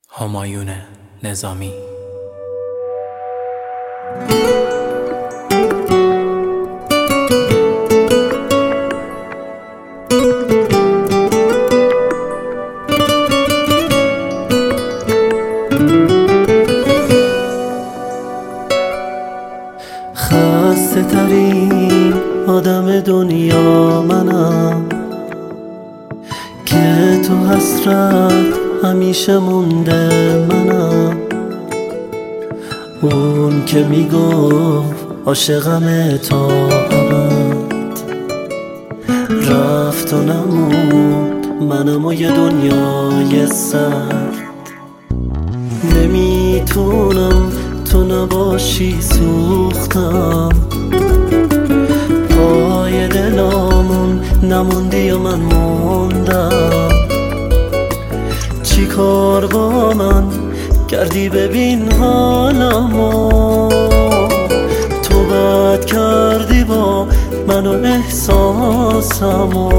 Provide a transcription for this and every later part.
همایون نظامی. خسته ترین آدم دنیا منم که تو حسرت همیشه مونده منم. اون که میگفت عاشقم تا ابد رفت و نموند، منم و یه دنیای سرد. نمیتونم تو نباشی، سوختم پای دلامون نموندی و من موندم. چی کار با من کردی ببین حالمو، تو بد کردی با من و احساسمو.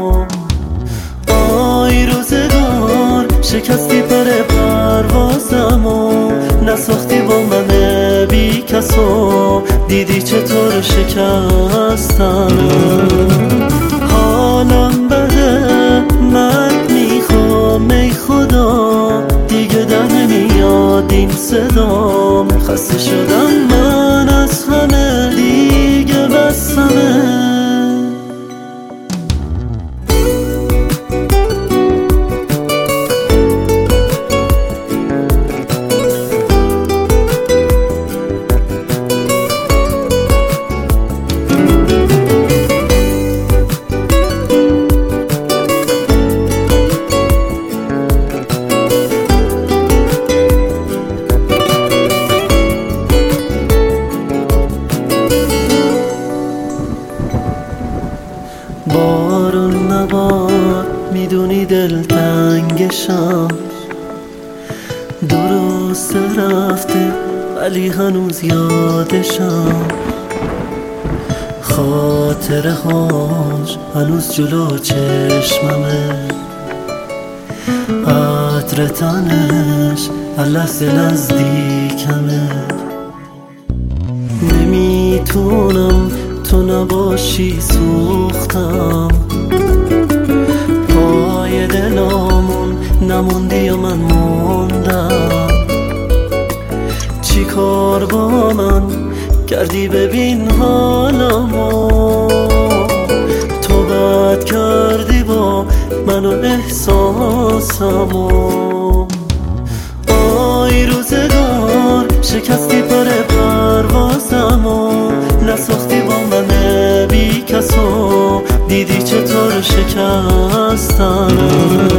آی روزگار شکستی پر پروازمو، نساختی با من بی کسو، دیدی چطور شکستم. حالم بده مرگ میخوام ای خدا، دیگه در نمیاد این صدام. خسته شدم من از همه، دیگه بسمه. بارون نبار میدونی دلتنگشم، درست رفته ولی هنوز یادشم. خاطره هاش هنوز جلو چشممه، عطر تنش هر لحظه نزدیکمه. نمیتونم تو نباشی، سوختم پای دلامون نموندی و من موندم. چی کار با من کردی ببین حالمو، تو بد کردی با من و احساسمو. آی روزگار شکستی پر پروازمو، نساختی با من بی کسو، دیدی چطور شکستم.